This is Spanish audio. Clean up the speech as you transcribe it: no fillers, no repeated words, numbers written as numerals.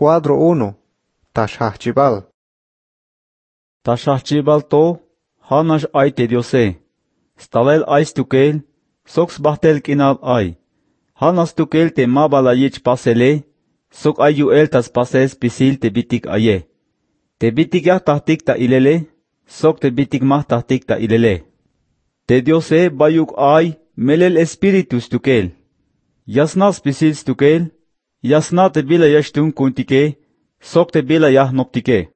Cuadro 1. Tashahchibal. Tashahchibal to, hanash ay te diose. Stalel ay stukel, sox bahtel kinal ay. Hanas tukel te mabalayich pasele, sok ayu el tas pases pisil te bitik aye. Te bitik ya tahtik ta ilele, sok te bitik mah tahtik ta ilele. Te diose bayuk ay, melel espiritus tukel. Yasnas pisil tukel, yasna te bila yashtun kuntike, sok te bila yah noptike.